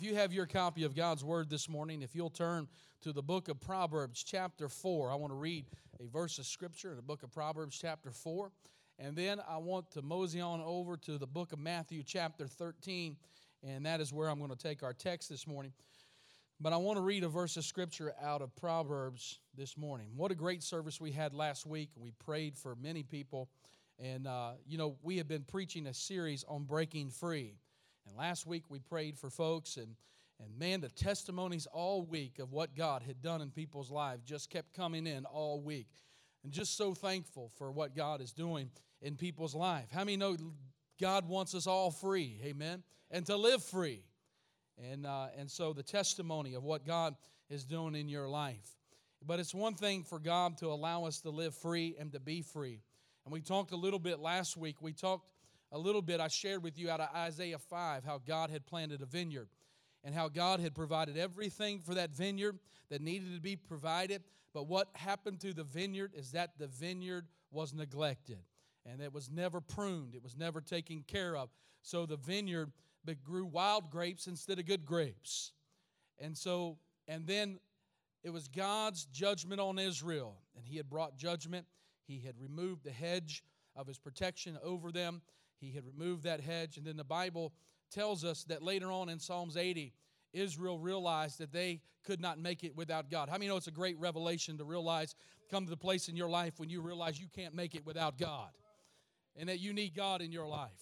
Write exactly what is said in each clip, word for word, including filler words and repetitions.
if you have your copy of God's Word this morning, if you'll turn to the book of Proverbs chapter four, I want to read a verse of Scripture in the book of Proverbs chapter four. And then I want to mosey on over to the book of Matthew chapter thirteen, and that is where I'm going to take our text this morning. But I want to read a verse of Scripture out of Proverbs this morning. What a great service we had last week. We prayed for many people. And, uh, you know, we have been preaching a series on breaking free. And last week we prayed for folks, and, and man, the testimonies all week of what God had done in people's lives just kept coming in all week. And just so thankful for what God is doing in people's life. How many know God wants us all free, amen, and to live free? And, uh, and so the testimony of what God is doing in your life. But it's one thing for God to allow us to live free and to be free. And we talked a little bit last week. We talked a little bit, I shared with you out of Isaiah five, how God had planted a vineyard and how God had provided everything for that vineyard that needed to be provided. But what happened to the vineyard is that the vineyard was neglected and it was never pruned. It was never taken care of. So the vineyard grew wild grapes instead of good grapes. And so, and then it was God's judgment on Israel. And He had brought judgment. He had removed the hedge of His protection over them. He had removed that hedge. And then the Bible tells us that later on in Psalms eighty, Israel realized that they could not make it without God. How many know it's a great revelation to realize, come to the place in your life when you realize you can't make it without God and that you need God in your life?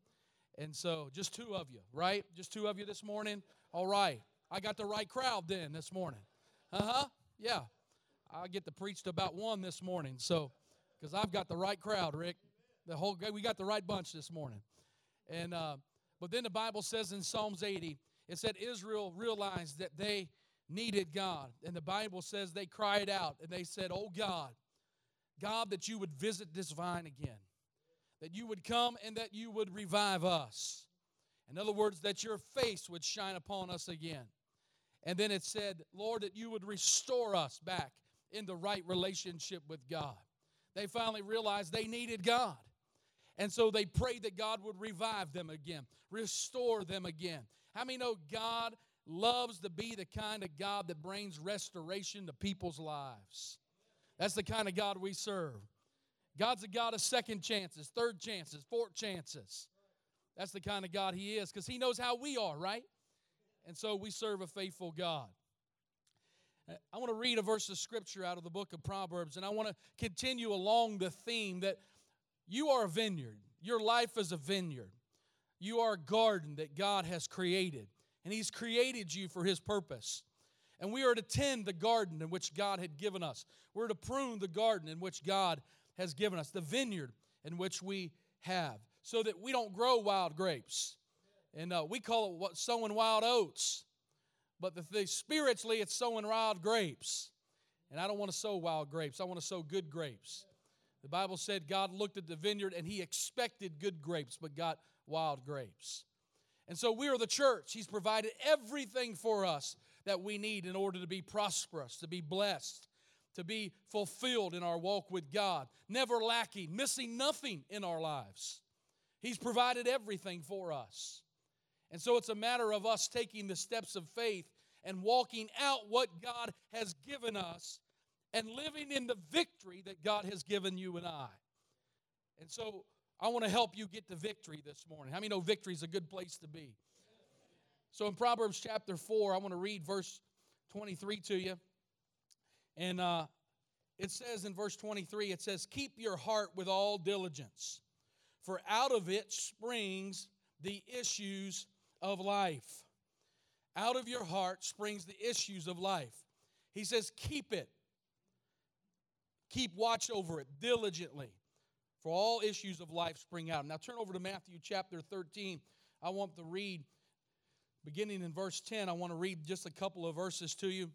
And so just two of you, right? Just two of you this morning? All right. I got the right crowd then this morning. Uh-huh. Yeah. I get to preach to about one this morning, so because I've got the right crowd, Rick. The whole we got the right bunch this morning. And uh, but then the Bible says in Psalms eighty, it said Israel realized that they needed God. And the Bible says they cried out and they said, "Oh God, God, that you would visit this vine again. That you would come and that you would revive us. In other words, that your face would shine upon us again." And then it said, Lord, that you would restore us back in the right relationship with God. They finally realized they needed God. And so they prayed that God would revive them again, restore them again. How many know God loves to be the kind of God that brings restoration to people's lives? That's the kind of God we serve. God's a God of second chances, third chances, fourth chances. That's the kind of God He is because He knows how we are, right? And so we serve a faithful God. I want to read a verse of Scripture out of the book of Proverbs, and I want to continue along the theme that you are a vineyard. Your life is a vineyard. You are a garden that God has created, and He's created you for His purpose. And we are to tend the garden in which God had given us. We're to prune the garden in which God has given us, the vineyard in which we have, so that we don't grow wild grapes. And uh, we call it what sowing wild oats. But the, the, spiritually, it's sowing wild grapes. And I don't want to sow wild grapes. I want to sow good grapes. The Bible said God looked at the vineyard and He expected good grapes, but got wild grapes. And so we are the church. He's provided everything for us that we need in order to be prosperous, to be blessed, to be fulfilled in our walk with God, never lacking, missing nothing in our lives. He's provided everything for us. And so it's a matter of us taking the steps of faith and walking out what God has given us and living in the victory that God has given you and I. And so I want to help you get to victory this morning. How many know victory is a good place to be? So in Proverbs chapter four, I want to read verse twenty-three to you. And uh, it says in verse twenty-three, it says, "Keep your heart with all diligence, for out of it springs the issues of life." Out of your heart springs the issues of life. He says, keep it. Keep watch over it diligently, for all issues of life spring out. Now turn over to Matthew chapter thirteen. I want to read, beginning in verse ten, I want to read just a couple of verses to you,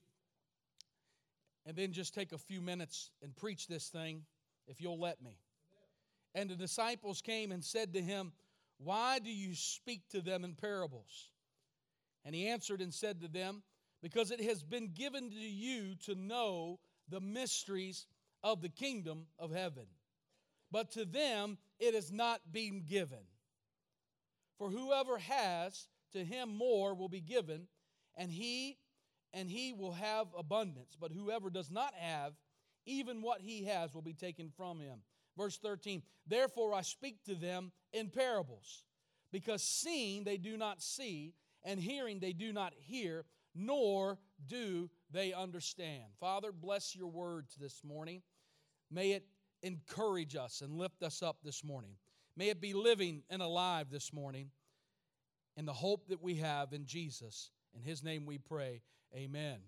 and then just take a few minutes and preach this thing, if you'll let me. "And the disciples came and said to Him, 'Why do you speak to them in parables?' And He answered and said to them, 'Because it has been given to you to know the mysteries of the kingdom of heaven. But to them it has not been given. For whoever has, to him more will be given, and he and he will have abundance. But whoever does not have, even what he has will be taken from him. Verse thirteen, therefore I speak to them in parables, because seeing they do not see, and hearing they do not hear, nor do they understand. Father, bless your word this morning. May it encourage us and lift us up this morning. May it be living and alive this morning in the hope that we have in Jesus. In his name we pray, amen.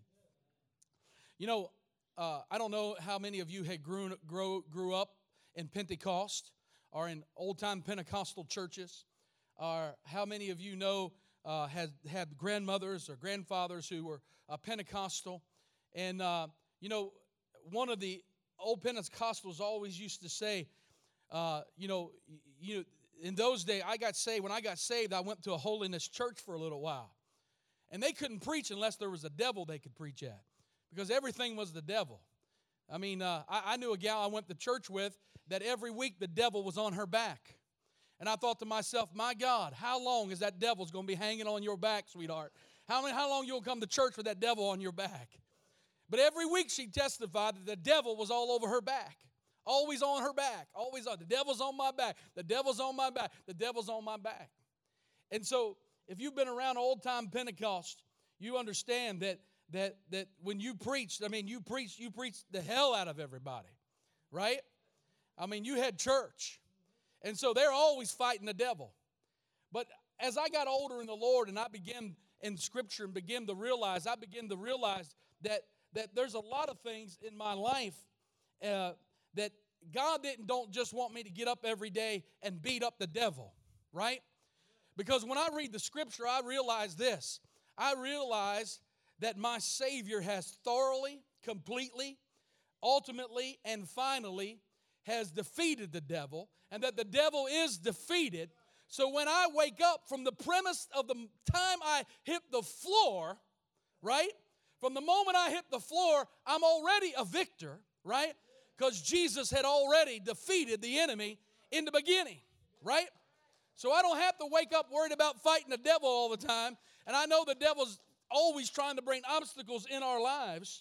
You know, uh, I don't know how many of you had grew, grow, grew up in Pentecost or in old-time Pentecostal churches, or how many of you know uh, had, had grandmothers or grandfathers who were uh, Pentecostal. And, uh, you know, one of the old Pentecostals always used to say, uh, you know, you in those days, I got saved. When I got saved, I went to a holiness church for a little while. And they couldn't preach unless there was a devil they could preach at, because everything was the devil. I mean, uh, I, I knew a gal I went to church with that every week the devil was on her back. And I thought to myself, my God, how long is that devil's going to be hanging on your back, sweetheart? How, many, how long you'll come to church with that devil on your back? But every week she testified that the devil was all over her back. Always on her back. Always on. The devil's on my back. The devil's on my back. The devil's on my back. And so if you've been around old-time Pentecost, you understand that that that when you preached, I mean, you preached, you preached the hell out of everybody, right? I mean, you had church. And so they're always fighting the devil. But as I got older in the Lord and I began in Scripture and began to realize, I began to realize that, that there's a lot of things in my life uh, that God didn't don't just want me to get up every day and beat up the devil, right? Because when I read the Scripture, I realize this. I realize that my Savior has thoroughly, completely, ultimately, and finally has defeated the devil, and that the devil is defeated. So when I wake up, from the premise of the time I hit the floor, right? From the moment I hit the floor, I'm already a victor, right? Because Jesus had already defeated the enemy in the beginning, right? So I don't have to wake up worried about fighting the devil all the time. And I know the devil's always trying to bring obstacles in our lives.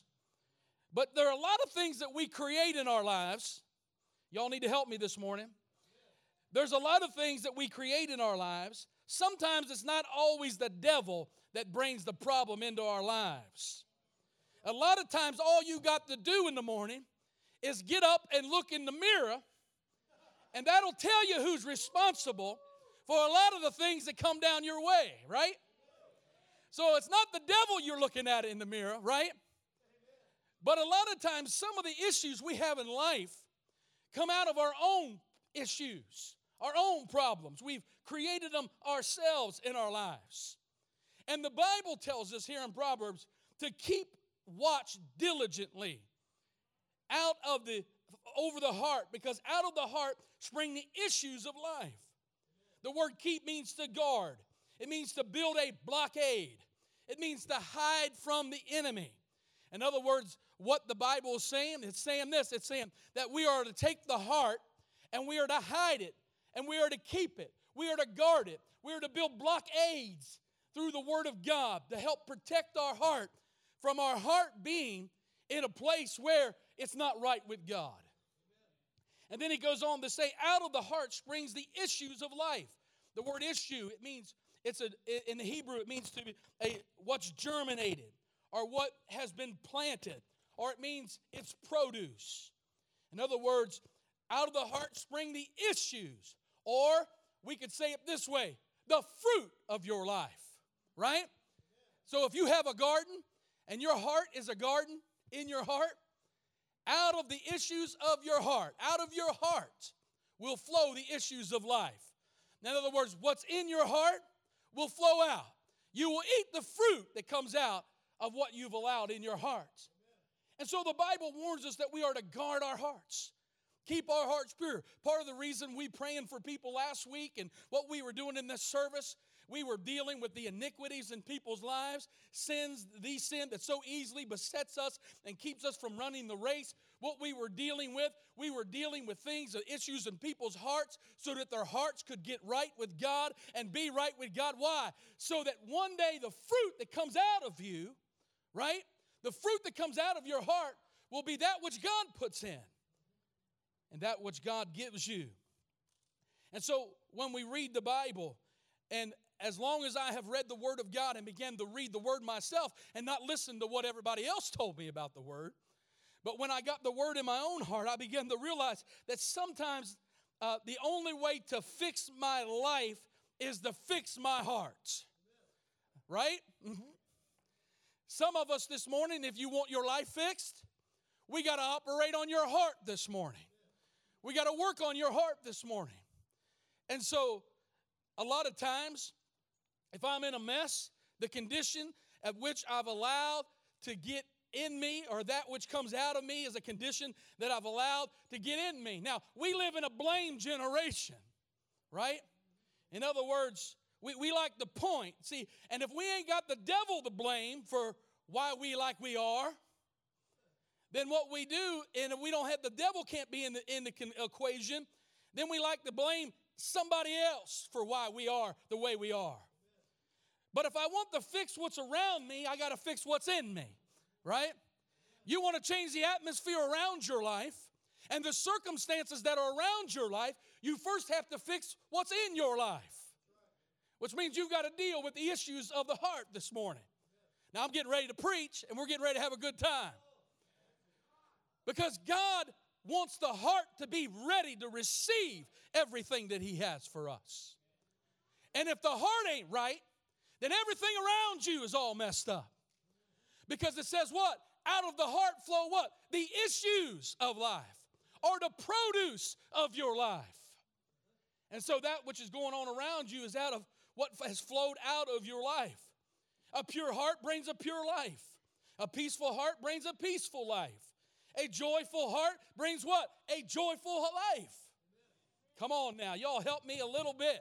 But there are a lot of things that we create in our lives. Y'all need to help me this morning. There's a lot of things that we create in our lives. Sometimes it's not always the devil that brings the problem into our lives. A lot of times all you got to do in the morning is get up and look in the mirror, and that'll tell you who's responsible for a lot of the things that come down your way, right? So it's not the devil you're looking at in the mirror, right? But a lot of times some of the issues we have in life come out of our own issues, our own problems. We've created them ourselves in our lives. And the Bible tells us here in Proverbs to keep watch diligently out of the over the heart, because out of the heart spring the issues of life. The word keep means to guard. It means to build a blockade. It means to hide from the enemy. In other words, what the Bible is saying, it's saying this, it's saying that we are to take the heart and we are to hide it and we are to keep it. We are to guard it. We are to build blockades through the Word of God to help protect our heart from our heart being in a place where it's not right with God. And then he goes on to say, out of the heart springs the issues of life. The word issue, it means, it's a in the Hebrew, it means to be a, what's germinated or what has been planted, or it means it's produce. In other words, out of the heart spring the issues, or we could say it this way, the fruit of your life, right? So if you have a garden and your heart is a garden in your heart, out of the issues of your heart, out of your heart will flow the issues of life. In other words, what's in your heart will flow out. You will eat the fruit that comes out of what you've allowed in your heart. And so the Bible warns us that we are to guard our hearts. Keep our hearts pure. Part of the reason we praying for people last week and what we were doing in this service We were dealing with the iniquities in people's lives, sins, the sin that so easily besets us and keeps us from running the race. What we were dealing with, we were dealing with things, the issues in people's hearts so that their hearts could get right with God and be right with God. Why? So that one day the fruit that comes out of you, right? The fruit that comes out of your heart will be that which God puts in and that which God gives you. And so when we read the Bible, and as long as I have read the Word of God and began to read the Word myself and not listen to what everybody else told me about the Word, but when I got the Word in my own heart, I began to realize that sometimes uh, the only way to fix my life is to fix my heart. Right? Mm-hmm. Some of us this morning, if you want your life fixed, we got to operate on your heart this morning. We got to work on your heart this morning. And so, a lot of times, if I'm in a mess, the condition at which I've allowed to get in me, or that which comes out of me, is a condition that I've allowed to get in me. Now, we live in a blame generation, right? In other words, we, we like to point. See, and if we ain't got the devil to blame for why we like we are, then what we do, and if we don't have the devil can't be in the, in the equation, then we like to blame somebody else for why we are the way we are. But if I want to fix what's around me, I got to fix what's in me, right? You want to change the atmosphere around your life and the circumstances that are around your life, you first have to fix what's in your life, which means you've got to deal with the issues of the heart this morning. Now, I'm getting ready to preach, and we're getting ready to have a good time. Because God wants the heart to be ready to receive everything that He has for us. And if the heart ain't right, then everything around you is all messed up. Because it says what? Out of the heart flow what? The issues of life, or the produce of your life. And so that which is going on around you is out of what has flowed out of your life. A pure heart brings a pure life. A peaceful heart brings a peaceful life. A joyful heart brings what? A joyful life. Come on now, y'all help me a little bit.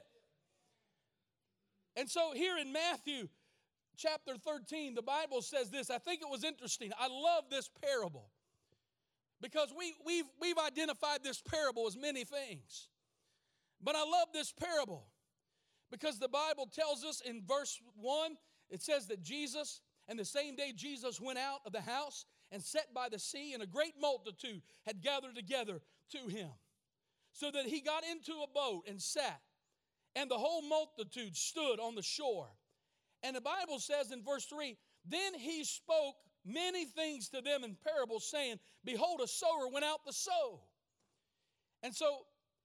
And so here in Matthew chapter thirteen, the Bible says this. I think it was interesting. I love this parable because we, we've, we've identified this parable as many things. But I love this parable because the Bible tells us in verse one, it says that Jesus, and the same day Jesus went out of the house and sat by the sea, and a great multitude had gathered together to him, so that he got into a boat and sat, and the whole multitude stood on the shore. And the Bible says in verse three, then he spoke many things to them in parables, saying, behold, a sower went out to sow. And so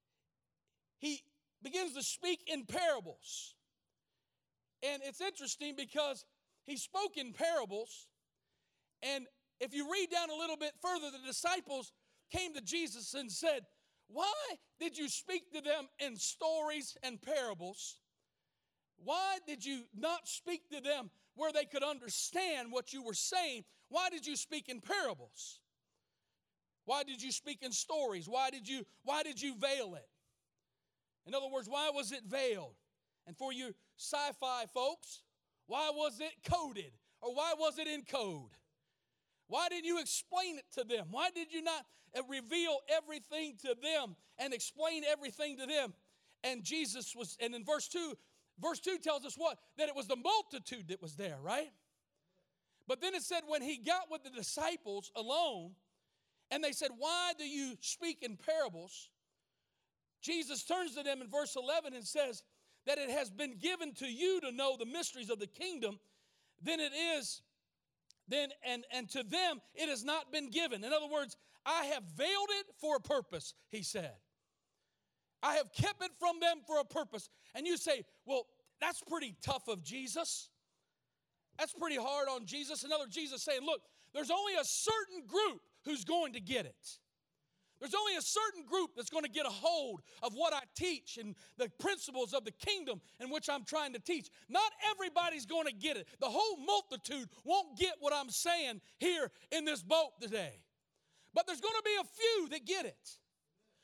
he begins to speak in parables. And it's interesting because he spoke in parables, and if you read down a little bit further, the disciples came to Jesus and said, why did you speak to them in stories and parables? Why did you not speak to them where they could understand what you were saying? Why did you speak in parables? Why did you speak in stories? Why did you, why did you veil it? In other words, why was it veiled? And for you sci-fi folks, why was it coded? Or why was it in code? Why didn't you explain it to them? Why did you not reveal everything to them and explain everything to them? And Jesus was, and in verse two, verse two tells us what? That it was the multitude that was there, right? But then it said when he got with the disciples alone, and they said, why do you speak in parables? Jesus turns to them in verse eleven and says that it has been given to you to know the mysteries of the kingdom, then it is Then and, and to them it has not been given. In other words, I have veiled it for a purpose, he said. I have kept it from them for a purpose. And you say, well, that's pretty tough of Jesus. That's pretty hard on Jesus. In other words, Jesus saying, look, there's only a certain group who's going to get it. There's only a certain group that's going to get a hold of what I teach and the principles of the kingdom in which I'm trying to teach. Not everybody's going to get it. The whole multitude won't get what I'm saying here in this boat today. But there's going to be a few that get it.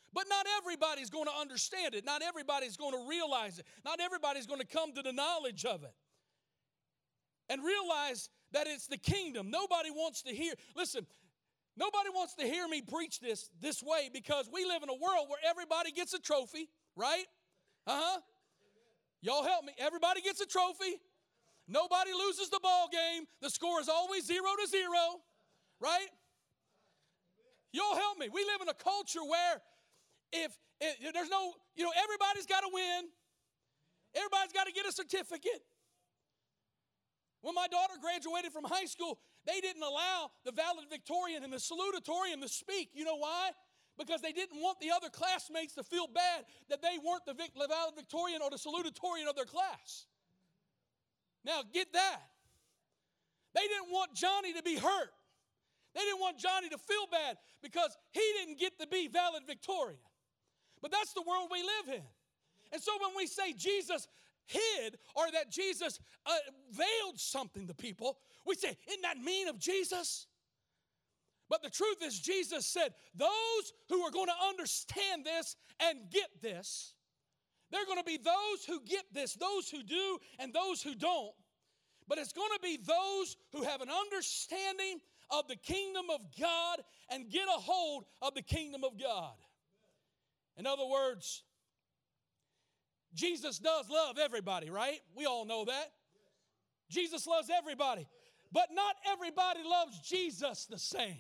But not everybody's going to understand it. Not everybody's going to realize it. Not everybody's going to come to the knowledge of it and realize that it's the kingdom. Nobody wants to hear, listen, nobody wants to hear me preach this this way because we live in a world where everybody gets a trophy, right? Uh-huh. Y'all help me. Everybody gets a trophy. Nobody loses the ball game. The score is always zero to zero, right? Y'all help me. We live in a culture where if, if there's no, you know, everybody's got to win. Everybody's got to get a certificate. When my daughter graduated from high school, they didn't allow the valedictorian and the salutatorian to speak. You know why? Because they didn't want the other classmates to feel bad that they weren't the valedictorian or the salutatorian of their class. Now, get that. They didn't want Johnny to be hurt. They didn't want Johnny to feel bad because he didn't get to be valedictorian. But that's the world we live in. And so when we say Jesus hid or that Jesus uh, veiled something to people, we say, isn't that mean of Jesus? But the truth is, Jesus said, those who are going to understand this and get this, they're going to be those who get this, those who do and those who don't. But it's going to be those who have an understanding of the kingdom of God and get a hold of the kingdom of God. In other words, Jesus does love everybody, right? We all know that. Jesus loves everybody. But not everybody loves Jesus the same.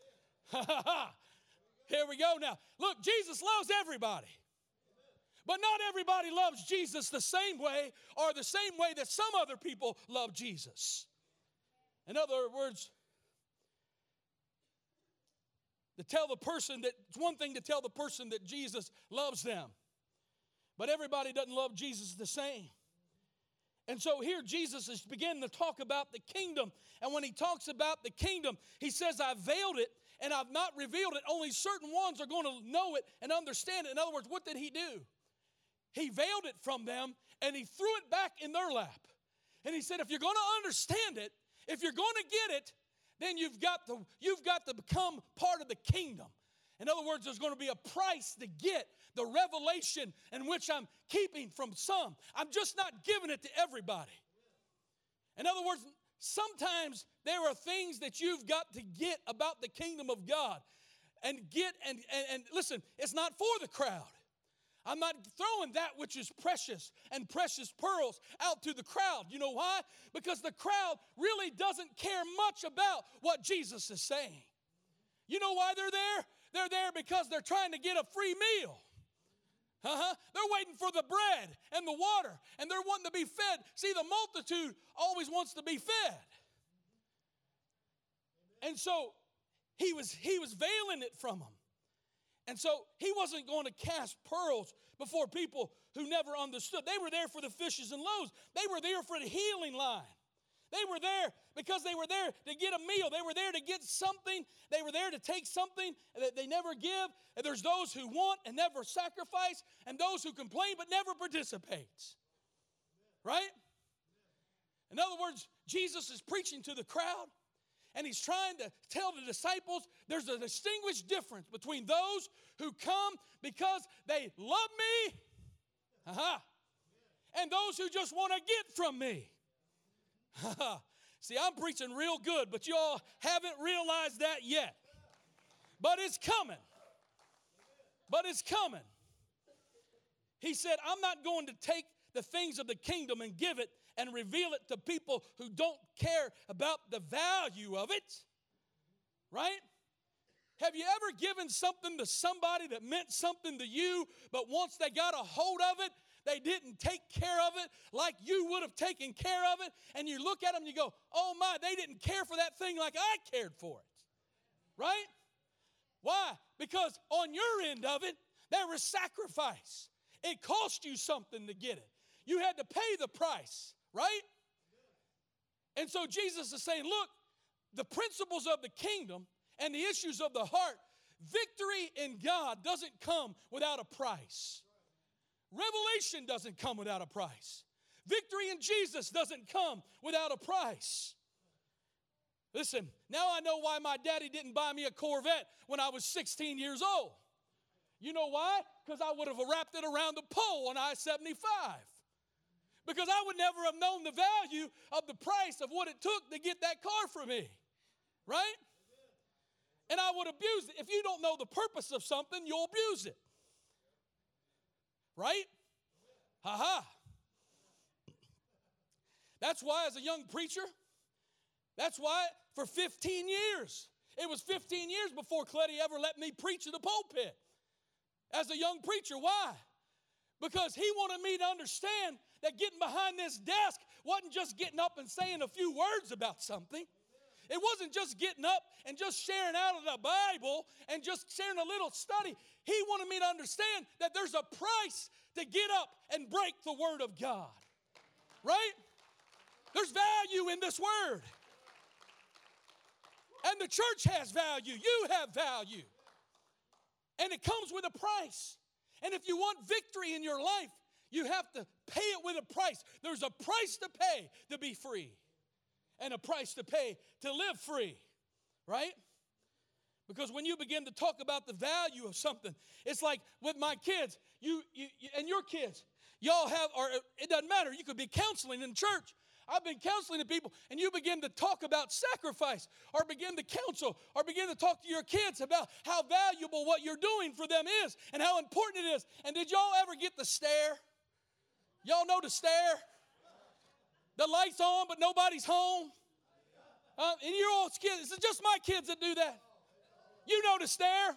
Here we go now. Look, Jesus loves everybody. But not everybody loves Jesus the same way or the same way that some other people love Jesus. In other words, to tell the person that, it's one thing to tell the person that Jesus loves them. But everybody doesn't love Jesus the same. And so here Jesus is beginning to talk about the kingdom. And when he talks about the kingdom, he says, I veiled it and I've not revealed it. Only certain ones are going to know it and understand it. In other words, what did he do? He veiled it from them and he threw it back in their lap. And he said, if you're going to understand it, if you're going to get it, then you've got to, you've got to become part of the kingdom. In other words, there's going to be a price to get the revelation in which I'm keeping from some. I'm just not giving it to everybody. In other words, sometimes there are things that you've got to get about the kingdom of God and get, and, and, and listen, it's not for the crowd. I'm not throwing that which is precious and precious pearls out to the crowd. You know why? Because the crowd really doesn't care much about what Jesus is saying. You know why they're there? They're there because they're trying to get a free meal. Uh-huh. They're waiting for the bread and the water, and they're wanting to be fed. See, the multitude always wants to be fed. And so he was, he was veiling it from them. And so he wasn't going to cast pearls before people who never understood. They were there for the fishes and loaves. They were there for the healing line. They were there because they were there to get a meal. They were there to get something. They were there to take something that they never give. And there's those who want and never sacrifice, and those who complain but never participate. Right? In other words, Jesus is preaching to the crowd, and he's trying to tell the disciples there's a distinguished difference between those who come because they love me, uh-huh, and those who just want to get from me. See, I'm preaching real good, but you all haven't realized that yet. But it's coming. But it's coming. He said, I'm not going to take the things of the kingdom and give it and reveal it to people who don't care about the value of it. Right? Have you ever given something to somebody that meant something to you, but once they got a hold of it, they didn't take care of it like you would have taken care of it? And you look at them and you go, oh my, they didn't care for that thing like I cared for it. Right? Why? Because on your end of it, there was sacrifice. It cost you something to get it. You had to pay the price, right? And so Jesus is saying, look, the principles of the kingdom and the issues of the heart, victory in God doesn't come without a price. Revelation doesn't come without a price. Victory in Jesus doesn't come without a price. Listen, now I know why my daddy didn't buy me a Corvette when I was sixteen years old. You know why? Because I would have wrapped it around the pole on I seventy-five. Because I would never have known the value of the price of what it took to get that car for me. Right? And I would abuse it. If you don't know the purpose of something, you'll abuse it. Right? Ha-ha. That's why as a young preacher, that's why for fifteen years, it was fifteen years before Cleddy ever let me preach in the pulpit. As a young preacher, why? Because he wanted me to understand that getting behind this desk wasn't just getting up and saying a few words about something. It wasn't just getting up and just sharing out of the Bible and just sharing a little study. He wanted me to understand that there's a price to get up and break the Word of God. Right? There's value in this Word. And the church has value. You have value. And it comes with a price. And if you want victory in your life, you have to pay it with a price. There's a price to pay to be free. And a price to pay to live free. Right? Because when you begin to talk about the value of something, it's like with my kids, you, you, you and your kids, y'all have, or it doesn't matter, you could be counseling in church. I've been counseling to people, and you begin to talk about sacrifice, or begin to counsel, or begin to talk to your kids about how valuable what you're doing for them is, and how important it is. And did y'all ever get the stare? Y'all know the stare? The light's on, but nobody's home. Uh, and your old kids, it's just my kids that do that. You know the stare.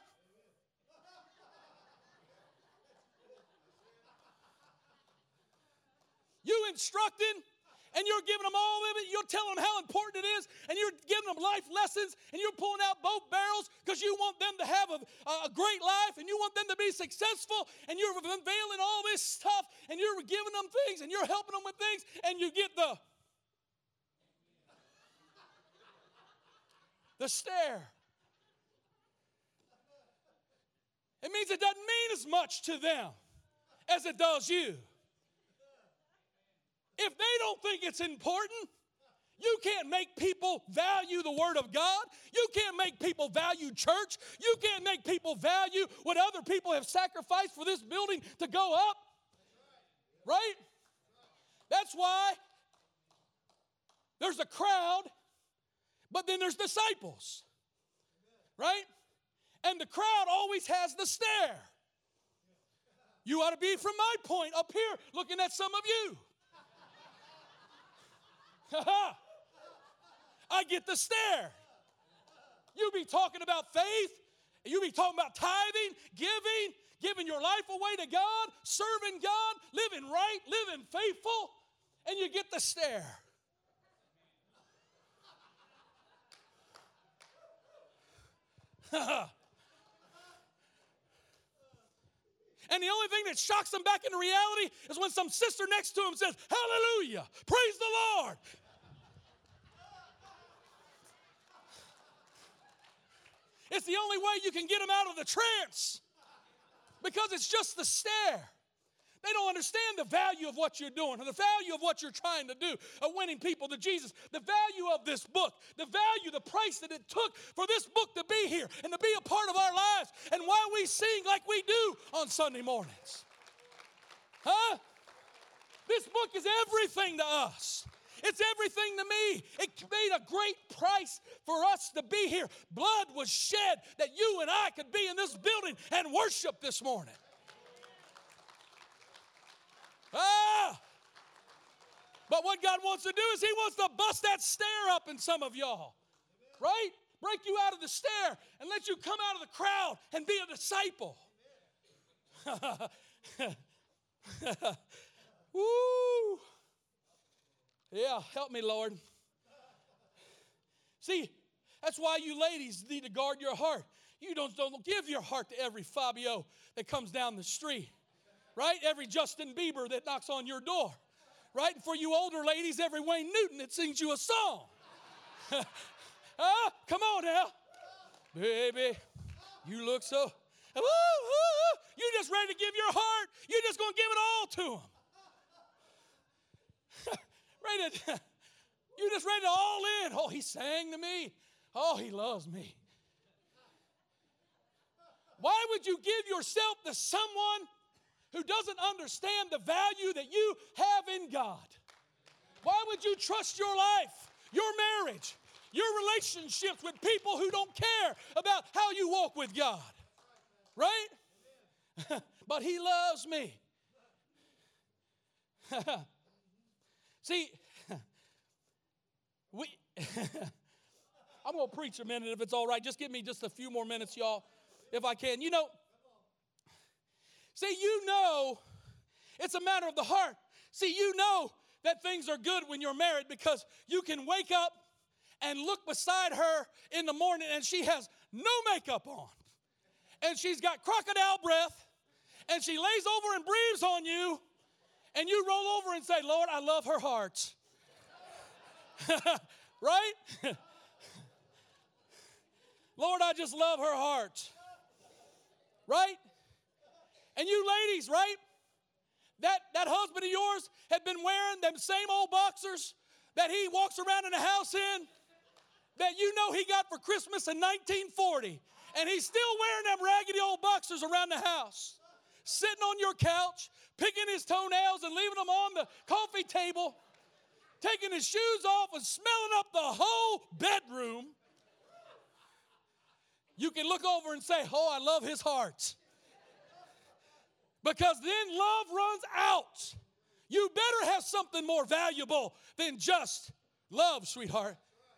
You instructing, and you're giving them all of it. You're telling them how important it is, and you're giving them life lessons, and you're pulling out both barrels because you want them to have a, a great life, and you want them to be successful, and you're unveiling all this stuff, and you're giving them things, and you're helping them with things, and you get the the stare. It means it doesn't mean as much to them as it does you. If they don't think it's important, you can't make people value the Word of God. You can't make people value church. You can't make people value what other people have sacrificed for this building to go up. Right? That's why there's a crowd, but then there's disciples. Right? And the crowd always has the stare. You ought to be from my point up here looking at some of you. I get the stare. You be talking about faith. You be talking about tithing, giving, giving your life away to God, serving God, living right, living faithful, and you get the stare. And the only thing that shocks them back into reality is when some sister next to them says, hallelujah, praise the Lord. It's the only way you can get them out of the trance, because it's just the stare. They don't understand the value of what you're doing, or the value of what you're trying to do, of winning people to Jesus, the value of this book, the value, the price that it took for this book to be here and to be a part of our lives, and why we sing like we do on Sunday mornings. Huh? This book is everything to us. It's everything to me. It made a great price for us to be here. Blood was shed that you and I could be in this building and worship this morning. Ah! But what God wants to do is He wants to bust that stare up in some of y'all. Right? Break you out of the stare and let you come out of the crowd and be a disciple. Woo! Yeah, help me, Lord. See, that's why you ladies need to guard your heart. You don't, don't give your heart to every Fabio that comes down the street. Right? Every Justin Bieber that knocks on your door. Right? And for you older ladies, every Wayne Newton that sings you a song. Huh? Come on now. Baby, you look so... Woo, woo, woo. You just ready to give your heart. You're just going to give it all to Him. Ready to, you just ready to all in. Oh, He sang to me. Oh, He loves me. Why would you give yourself to someone who doesn't understand the value that you have in God? Why would you trust your life, your marriage, your relationships with people who don't care about how you walk with God? Right? But He loves me. See, we I'm going to preach a minute if it's all right. Just give me just a few more minutes, y'all, if I can. You know, see, you know, it's a matter of the heart. See, you know that things are good when you're married because you can wake up and look beside her in the morning and she has no makeup on. And she's got crocodile breath and she lays over and breathes on you and you roll over and say, Lord, I love her heart. Right? Lord, I just love her heart. Right? And you ladies, right? That, that husband of yours had been wearing them same old boxers that he walks around in the house in, that you know he got for Christmas in nineteen forty. And he's still wearing them raggedy old boxers around the house, sitting on your couch, picking his toenails and leaving them on the coffee table, taking his shoes off and smelling up the whole bedroom. You can look over and say, oh, I love his heart. Because then love runs out. You better have something more valuable than just love, sweetheart.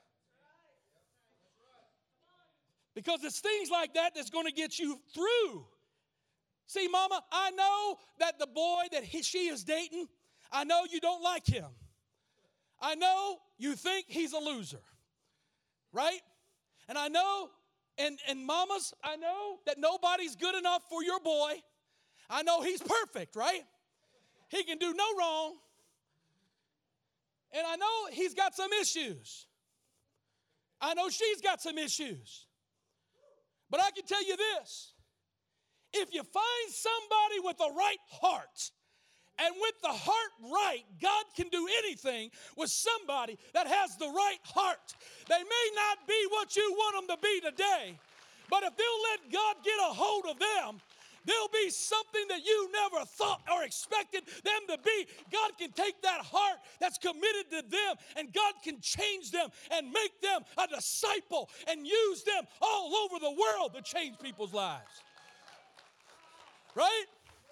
Because it's things like that that's going to get you through. See, Mama, I know that the boy that he, she is dating, I know you don't like him. I know you think he's a loser, right? And I know, and, and mamas, I know that nobody's good enough for your boy. I know he's perfect, right? He can do no wrong. And I know he's got some issues. I know she's got some issues. But I can tell you this. If you find somebody with the right heart, and with the heart right, God can do anything with somebody that has the right heart. They may not be what you want them to be today, but if they'll let God get a hold of them, there'll be something that you never thought or expected them to be. God can take that heart that's committed to them, and God can change them and make them a disciple and use them all over the world to change people's lives. Right?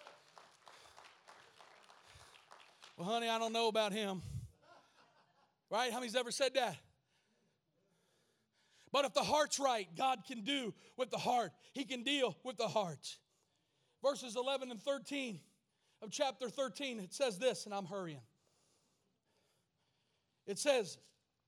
Well, honey, I don't know about him. Right? How many's ever said that? But if the heart's right, God can do with the heart. He can deal with the heart. Verses eleven and thirteen of chapter thirteen, it says this, and I'm hurrying. It says,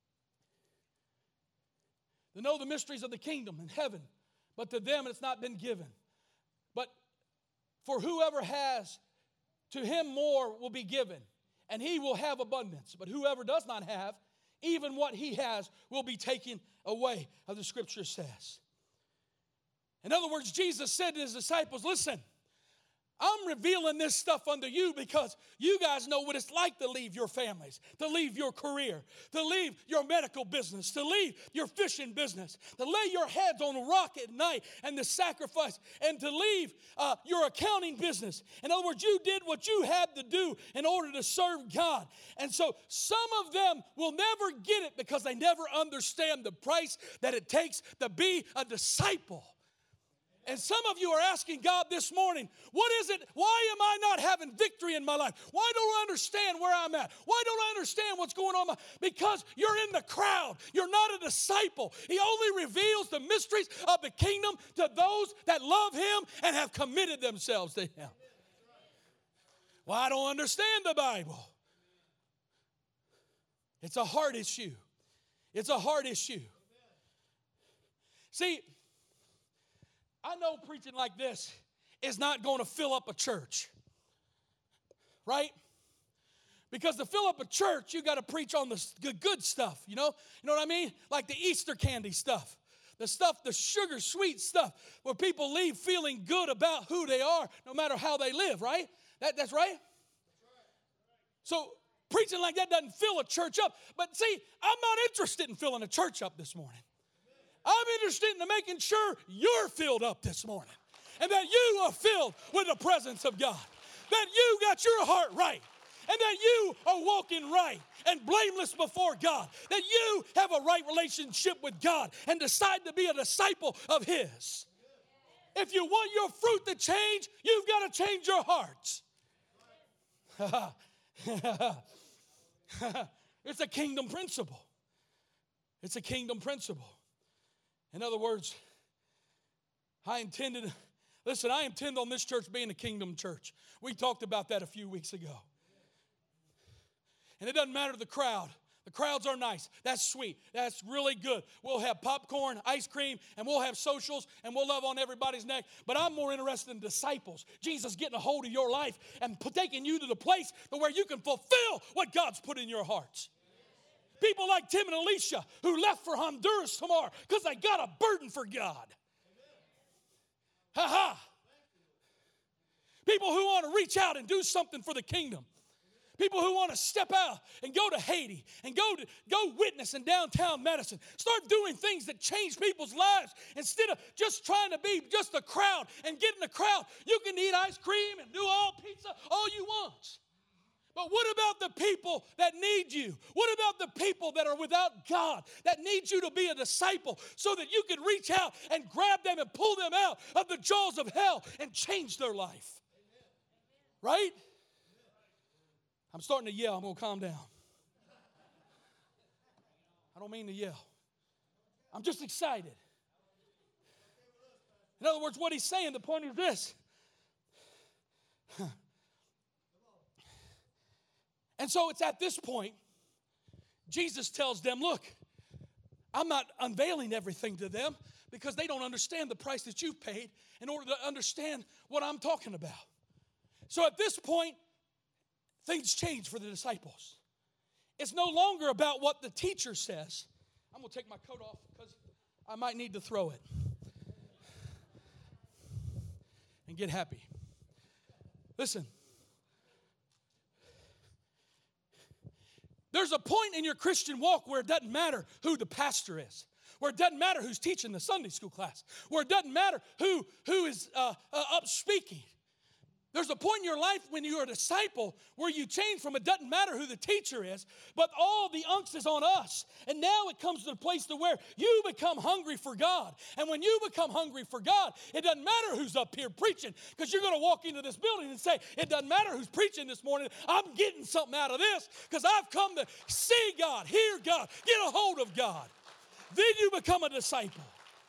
to know the mysteries of the kingdom in heaven, but to them it's not been given. But for whoever has, to him more will be given, and he will have abundance. But whoever does not have, even what he has will be taken away, as the scripture says. In other words, Jesus said to his disciples, listen, I'm revealing this stuff unto you because you guys know what it's like to leave your families, to leave your career, to leave your medical business, to leave your fishing business, to lay your heads on a rock at night and to sacrifice, and to leave uh, your accounting business. In other words, you did what you had to do in order to serve God. And so some of them will never get it because they never understand the price that it takes to be a disciple. And some of you are asking God this morning, what is it? Why am I not having victory in my life? Why don't I understand where I'm at? Why don't I understand what's going on? Because you're in the crowd. You're not a disciple. He only reveals the mysteries of the kingdom to those that love him and have committed themselves to him. Well, I don't understand the Bible. It's a heart issue. It's a heart issue. See, I know preaching like this is not going to fill up a church, right? Because to fill up a church, you got to preach on the good stuff, you know? You know what I mean? Like the Easter candy stuff, the stuff, the sugar sweet stuff, where people leave feeling good about who they are, no matter how they live, right? That, that's right? So preaching like that doesn't fill a church up. But see, I'm not interested in filling a church up this morning. I'm interested in making sure you're filled up this morning. and that you are filled with the presence of God, that you got your heart right, and that you are walking right and blameless before God, that you have a right relationship with God and decide to be a disciple of His. If you want your fruit to change, you've got to change your heart. It's a kingdom principle. It's a kingdom principle. In other words, I intended, listen, I intend on this church being a kingdom church. We talked about that a few weeks ago. And it doesn't matter the crowd. The crowds are nice. That's sweet. That's really good. We'll have popcorn, ice cream, and we'll have socials, and we'll love on everybody's neck. But I'm more interested in disciples. Jesus getting a hold of your life and taking you to the place where you can fulfill what God's put in your hearts. People like Tim and Alicia who left for Honduras tomorrow because they got a burden for God. Ha ha. People who want to reach out and do something for the kingdom. People who want to step out and go to Haiti and go to go witness in downtown Madison. Start doing things that change people's lives instead of just trying to be just a crowd and get in the crowd. You can eat ice cream and do all pizza all you want. But what about the people that need you? What about the people that are without God, that need you to be a disciple so that you can reach out and grab them and pull them out of the jaws of hell and change their life? Right? I'm starting to yell. I'm going to calm down. I don't mean to yell. I'm just excited. In other words, what he's saying, the point is this. And so it's at this point, Jesus tells them, look, I'm not unveiling everything to them because they don't understand the price that you've paid in order to understand what I'm talking about. So at this point, things change for the disciples. It's no longer about what the teacher says. I'm going to take my coat off because I might need to throw it and get happy. Listen. There's a point in your Christian walk where it doesn't matter who the pastor is, where it doesn't matter who's teaching the Sunday school class, where it doesn't matter who, who is uh, uh, up speaking. There's a point in your life when you're a disciple where you change from it doesn't matter who the teacher is, but all the unks is on us. And now it comes to the place to where you become hungry for God. And when you become hungry for God, it doesn't matter who's up here preaching, because you're going to walk into this building and say, it doesn't matter who's preaching this morning. I'm getting something out of this because I've come to see God, hear God, get a hold of God. Then you become a disciple.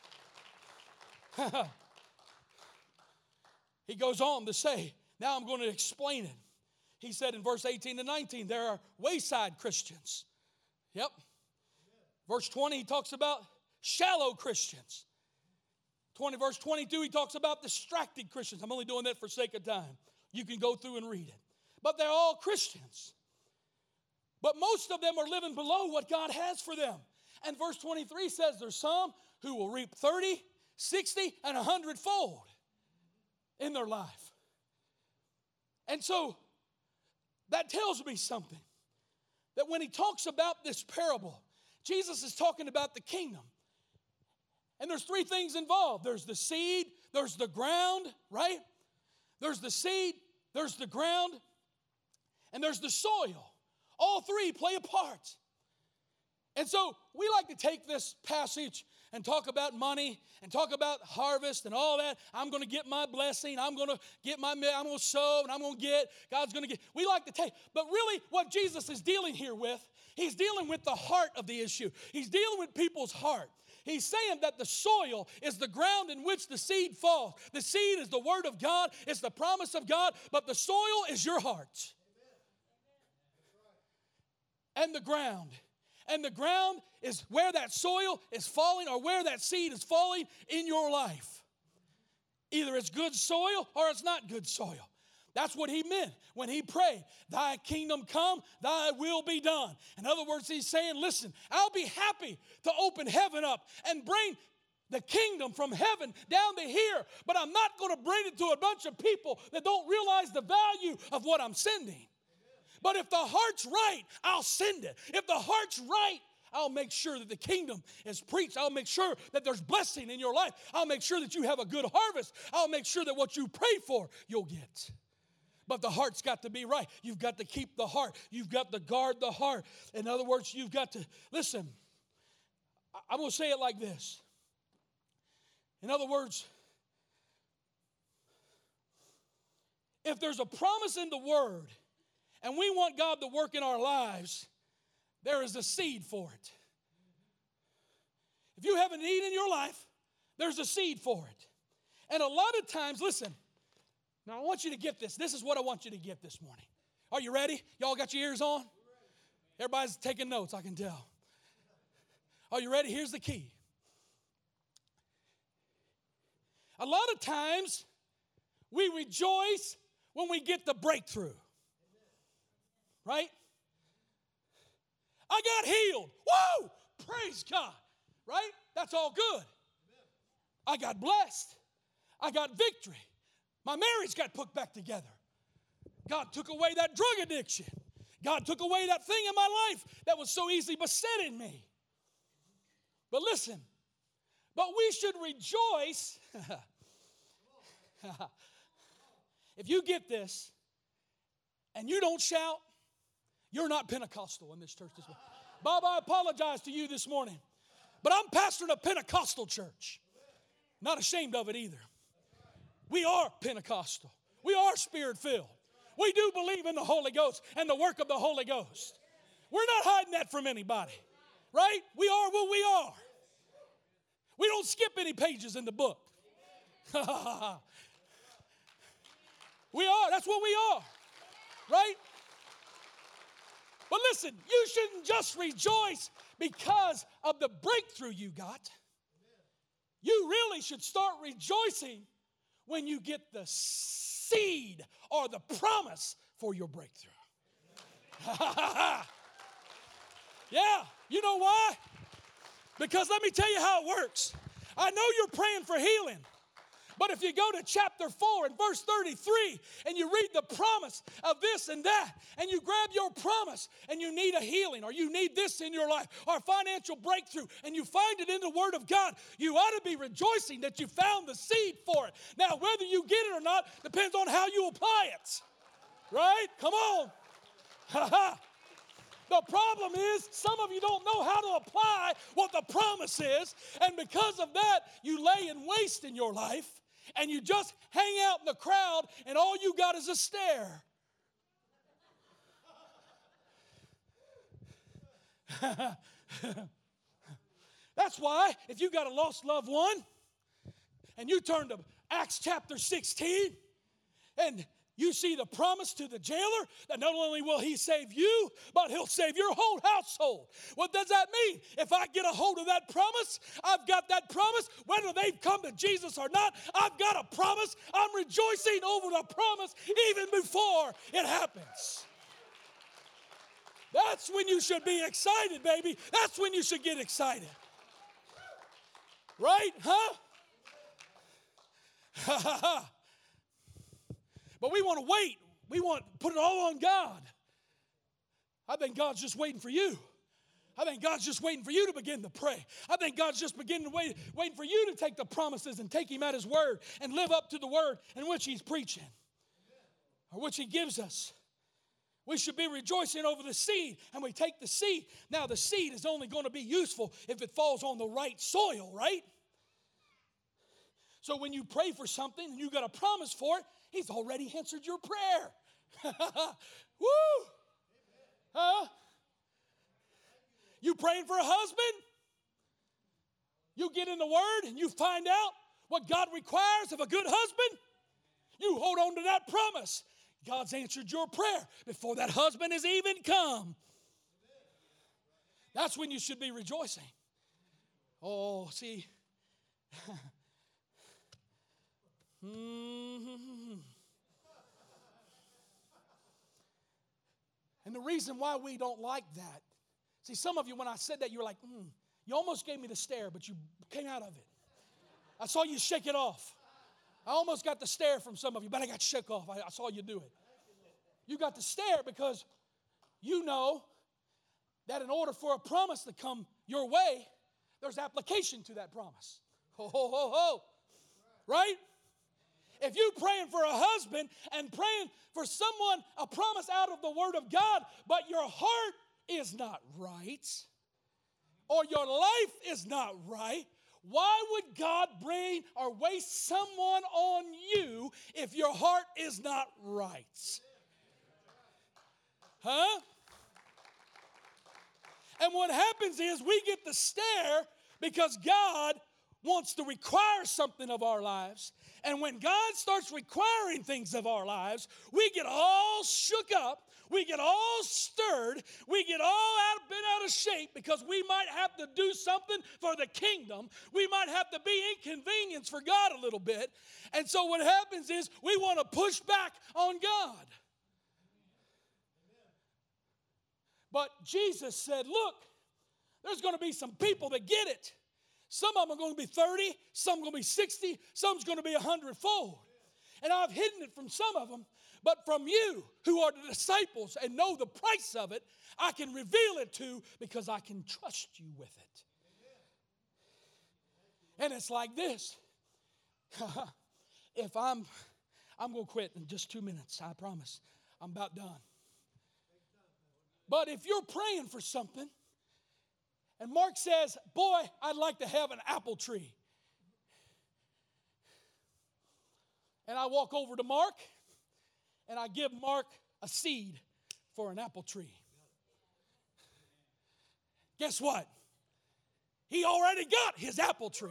He goes on to say, now I'm going to explain it. He said in verse eighteen to nineteen, there are wayside Christians. Yep. Verse twenty, he talks about shallow Christians. twenty, verse twenty-two, he talks about distracted Christians. I'm only doing that for sake of time. You can go through and read it. But they're all Christians. But most of them are living below what God has for them. And verse twenty-three says there's some who will reap thirty, sixty, and one hundred fold in their life. And so that tells me something. That when he talks about this parable, Jesus is talking about the kingdom. And there's three things involved. There's the seed, there's the ground, right? There's the seed, there's the ground, and there's the soil. All three play a part. And so we like to take this passage and talk about money and talk about harvest and all that. I'm going to get my blessing. I'm going to get my, I'm going to sow and I'm going to get, God's going to get. We like to take, but really what Jesus is dealing here with, he's dealing with the heart of the issue. He's dealing with people's heart. He's saying that the soil is the ground in which the seed falls. The seed is the word of God. It's the promise of God, but the soil is your heart. And the ground. And the ground is where that soil is falling or where that seed is falling in your life. Either it's good soil or it's not good soil. That's what he meant when he prayed, thy kingdom come, thy will be done. In other words, he's saying, listen, I'll be happy to open heaven up and bring the kingdom from heaven down to here, but I'm not going to bring it to a bunch of people that don't realize the value of what I'm sending. But if the heart's right, I'll send it. If the heart's right, I'll make sure that the kingdom is preached. I'll make sure that there's blessing in your life. I'll make sure that you have a good harvest. I'll make sure that what you pray for, you'll get. But the heart's got to be right. You've got to keep the heart. You've got to guard the heart. In other words, you've got to, listen, I'm going to say it like this. In other words, if there's a promise in the Word and we want God to work in our lives, there is a seed for it. If you have a need in your life, there's a seed for it. And a lot of times, listen, now I want you to get this. This is what I want you to get this morning. Are you ready? Y'all got your ears on? Everybody's taking notes, I can tell. Are you ready? Here's the key. A lot of times, we rejoice when we get the breakthrough. Right? I got healed. Whoa! Praise God. Right? That's all good. I got blessed. I got victory. My marriage got put back together. God took away that drug addiction. God took away that thing in my life that was so easily beset in me. But listen, but we should rejoice. If you get this and you don't shout, you're not Pentecostal in this church this morning. Bob, I apologize to you this morning, but I'm pastoring a Pentecostal church. Not ashamed of it either. We are Pentecostal. We are Spirit-filled. We do believe in the Holy Ghost and the work of the Holy Ghost. We're not hiding that from anybody, right? We are what we are. We don't skip any pages in the book. We are. That's what we are, right? But listen, you shouldn't just rejoice because of the breakthrough you got. You really should start rejoicing when you get the seed or the promise for your breakthrough. Yeah, you know why? Because let me tell you how it works. I know you're praying for healing. But if you go to chapter four and verse thirty-three and you read the promise of this and that and you grab your promise and you need a healing or you need this in your life or a financial breakthrough and you find it in the Word of God, you ought to be rejoicing that you found the seed for it. Now, whether you get it or not depends on how you apply it. Right? Come on. The problem is some of you don't know how to apply what the promise is, and because of that, you lay in waste in your life. And you just hang out in the crowd and all you got is a stare. That's why if you got a lost loved one and you turn to Acts chapter sixteen and you see the promise to the jailer that not only will he save you, but he'll save your whole household. What does that mean? If I get a hold of that promise, I've got that promise. Whether they've come to Jesus or not, I've got a promise. I'm rejoicing over the promise even before it happens. That's when you should be excited, baby. That's when you should get excited. Right? Huh? Ha ha ha. But we want to wait. We want to put it all on God. I think God's just waiting for you. I think God's just waiting for you to begin to pray. I think God's just beginning to wait, waiting for you to take the promises and take Him at His word and live up to the word in which He's preaching or which He gives us. We should be rejoicing over the seed, and we take the seed. Now, the seed is only going to be useful if it falls on the right soil, right? So when you pray for something and you got a promise for it, He's already answered your prayer. Woo! Huh? You praying for a husband? You get in the Word and you find out what God requires of a good husband. You hold on to that promise. God's answered your prayer before that husband has even come. That's when you should be rejoicing. Oh, see. Mm-hmm. And the reason why we don't like that, see, some of you, when I said that, you were like, mm, you almost gave me the stare, but you came out of it. I saw you shake it off. I almost got the stare from some of you, but I got shook off. I, I saw you do it. You got the stare because you know that in order for a promise to come your way, there's application to that promise. Ho, ho, ho, ho. Right? If you're praying for a husband and praying for someone, a promise out of the Word of God, but your heart is not right, or your life is not right, why would God bring or waste someone on you if your heart is not right? Huh? And what happens is we get the stare because God wants to require something of our lives. And when God starts requiring things of our lives, we get all shook up, we get all stirred, we get all out, bent out of shape because we might have to do something for the kingdom. We might have to be inconvenienced for God a little bit. And so what happens is we want to push back on God. But Jesus said, look, there's going to be some people that get it. Some of them are going to be thirty, some are going to be sixty, some's going to be a hundredfold. And I've hidden it from some of them, but from you who are the disciples and know the price of it, I can reveal it to because I can trust you with it. And it's like this. If I'm, I'm going to quit in just two minutes, I promise. I'm about done. But if you're praying for something, and Mark says, boy, I'd like to have an apple tree. And I walk over to Mark, and I give Mark a seed for an apple tree. Guess what? He already got his apple tree.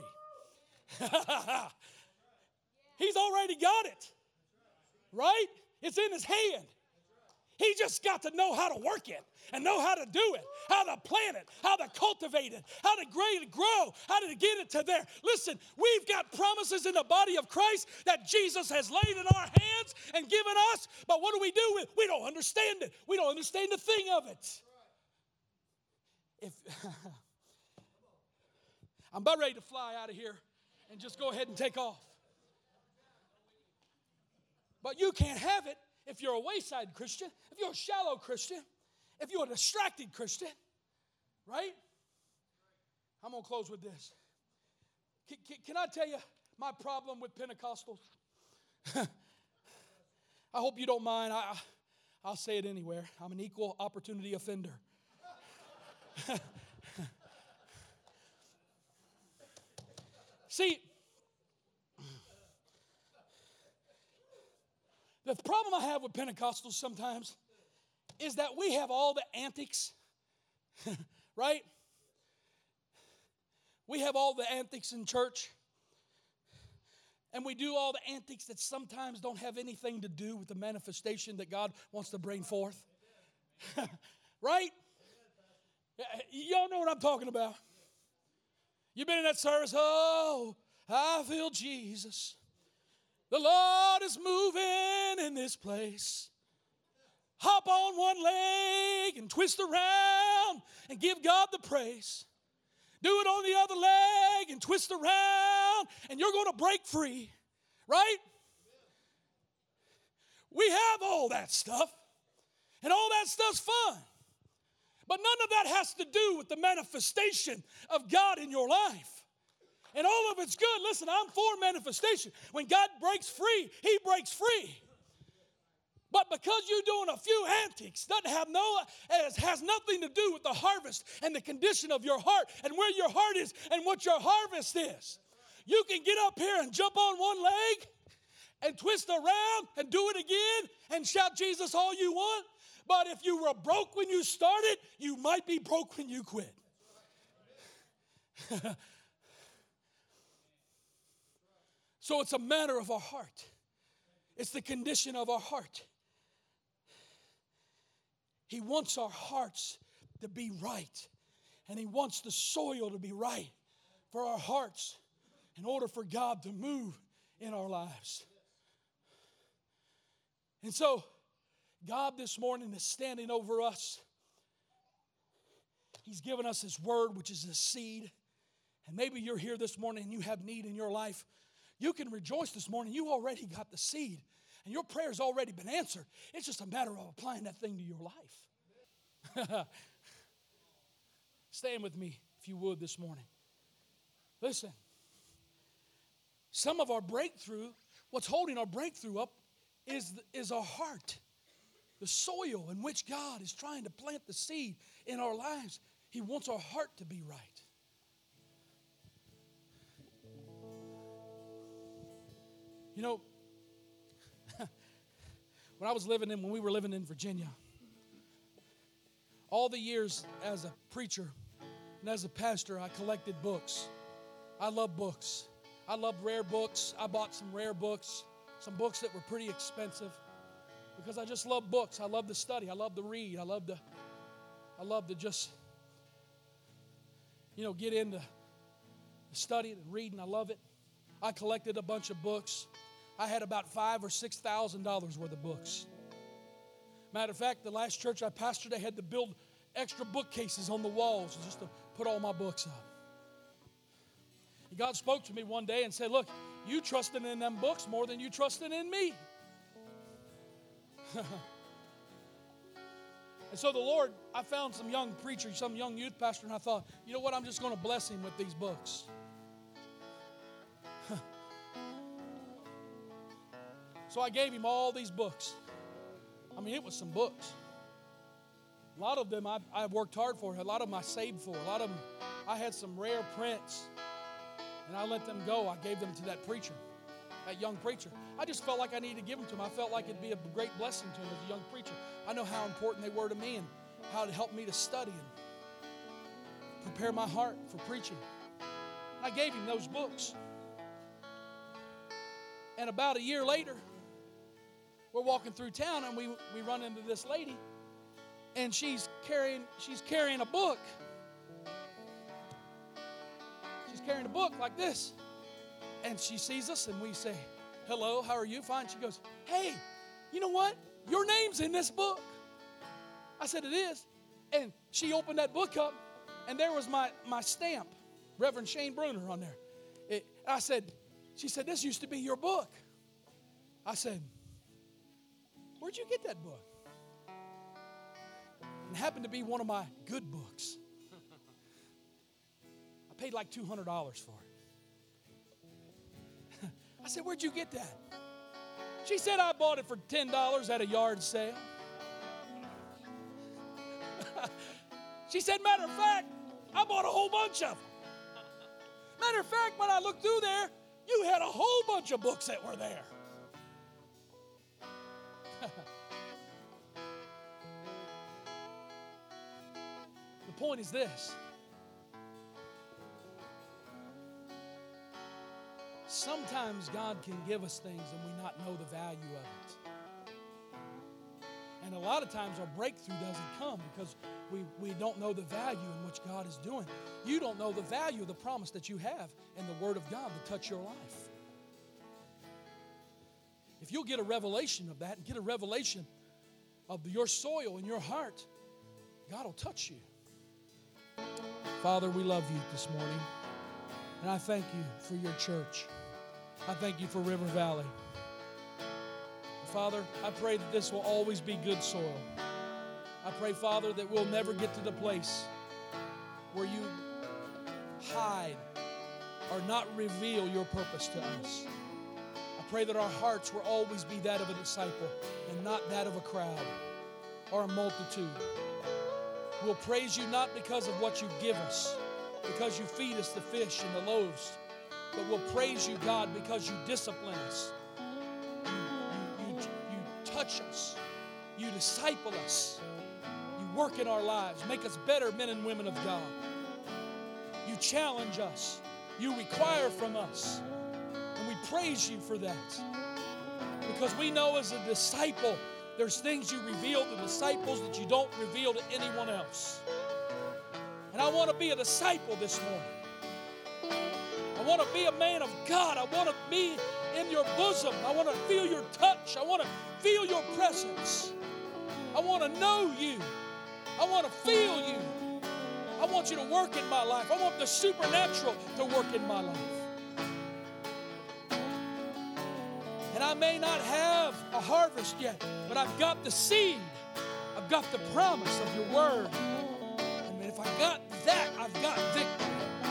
He's already got it. Right? It's in his hand. He just got to know how to work it and know how to do it, how to plant it, how to cultivate it, how to grade it, grow, how to get it to there. Listen, we've got promises in the body of Christ that Jesus has laid in our hands and given us, but what do we do with it? We don't understand it. We don't understand the thing of it. If I'm about ready to fly out of here and just go ahead and take off. But you can't have it if you're a wayside Christian, if you're a shallow Christian, if you're a distracted Christian, right? I'm going to close with this. Can, can, can I tell you my problem with Pentecostals? I hope you don't mind. I, I'll say it anywhere. I'm an equal opportunity offender. See, the problem I have with Pentecostals sometimes is that we have all the antics, right? We have all the antics in church, and we do all the antics that sometimes don't have anything to do with the manifestation that God wants to bring forth, right? Y'all know what I'm talking about. You've been in that service, oh, I feel Jesus. The Lord is moving in this place. Hop on one leg and twist around and give God the praise. Do it on the other leg and twist around and you're going to break free, right? We have all that stuff, and all that stuff's fun. But none of that has to do with the manifestation of God in your life. And all of it's good. Listen, I'm for manifestation. When God breaks free, He breaks free. But because you're doing a few antics, doesn't have no, it has nothing to do with the harvest and the condition of your heart and where your heart is and what your harvest is. You can get up here and jump on one leg and twist around and do it again and shout Jesus all you want. But if you were broke when you started, you might be broke when you quit. So it's a matter of our heart. It's the condition of our heart. He wants our hearts to be right. And He wants the soil to be right for our hearts in order for God to move in our lives. And so, God this morning is standing over us. He's given us His word, which is His seed. And maybe you're here this morning and you have need in your life. You can rejoice this morning. You already got the seed. And your prayer's already been answered. It's just a matter of applying that thing to your life. Stand with me, if you would, this morning. Listen, some of our breakthrough, what's holding our breakthrough up is, is our heart. The soil in which God is trying to plant the seed in our lives. He wants our heart to be right. You know, when I was living in, when we were living in Virginia, all the years as a preacher and as a pastor, I collected books. I love books. I loved rare books. I bought some rare books, some books that were pretty expensive, because I just love books. I love to study. I love to read. I love to, I love to just, you know, get into studying and reading. I love it. I collected a bunch of books. I had about five or six thousand dollars worth of books. Matter of fact, the last church I pastored, I had to build extra bookcases on the walls just to put all my books up. And God spoke to me one day and said, "Look, you trusting in them books more than you trusting in me." And so the Lord, I found some young preacher, some young youth pastor, and I thought, you know what, I'm just going to bless him with these books. So I gave him all these books. I mean, it was some books. A lot of them I, I worked hard for. A lot of them I saved for. A lot of them, I had some rare prints. And I let them go. I gave them to that preacher, that young preacher. I just felt like I needed to give them to him. I felt like it'd be a great blessing to him as a young preacher. I know how important they were to me and how it helped me to study and prepare my heart for preaching. And I gave him those books. And about a year later, we're walking through town and we, we run into this lady, and she's carrying she's carrying a book. She's carrying a book like this. And she sees us and we say, "Hello, how are you?" "Fine." She goes, "Hey, you know what? Your name's in this book." I said, "It is." And she opened that book up, and there was my, my stamp, Reverend Shane Bruner, on there. It, I said, she said, "This used to be your book." I said, "Where'd you get that book?" It happened to be one of my good books. I paid like two hundred dollars for it. I said, "Where'd you get that?" She said, "I bought it for ten dollars at a yard sale." She said, "Matter of fact, I bought a whole bunch of them. Matter of fact, when I looked through there, you had a whole bunch of books that were there." The point is this. Sometimes God can give us things and we not know the value of it. And a lot of times our breakthrough doesn't come because we, we don't know the value in which God is doing. You don't know the value of the promise that you have in the Word of God to touch your life. If you'll get a revelation of that and get a revelation of your soil in your heart, God will touch you. Father, we love you this morning. And I thank you for your church. I thank you for River Valley. Father, I pray that this will always be good soil. I pray, Father, that we'll never get to the place where you hide or not reveal your purpose to us. I pray that our hearts will always be that of a disciple and not that of a crowd or a multitude. We'll praise you not because of what you give us, because you feed us the fish and the loaves, but we'll praise you, God, because you discipline us. You, you, you, you touch us. You disciple us. You work in our lives. Make us better men and women of God. You challenge us. You require from us. And we praise you for that. Because we know as a disciple, there's things you reveal to disciples that you don't reveal to anyone else. And I want to be a disciple this morning. I want to be a man of God. I want to be in your bosom. I want to feel your touch. I want to feel your presence. I want to know you. I want to feel you. I want you to work in my life. I want the supernatural to work in my life. And I may not have a harvest yet, but I've got the seed. I've got the promise of your word. And if I got that, I've got victory.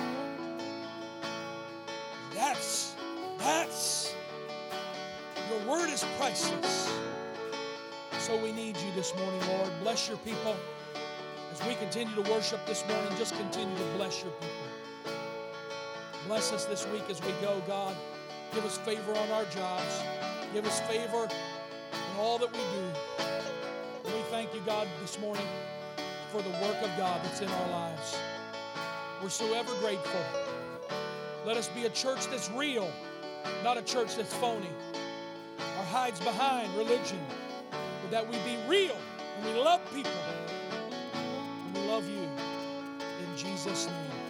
That's, that's, your word is priceless. So we need you this morning, Lord. Bless your people. As we continue to worship this morning, just continue to bless your people. Bless us this week as we go, God. Give us favor on our jobs. Give us favor in all that we do. And we thank you, God, this morning for the work of God that's in our lives. We're so ever grateful. Let us be a church that's real, not a church that's phony or hides behind religion, but that we be real and we love people and we love you. In Jesus' name.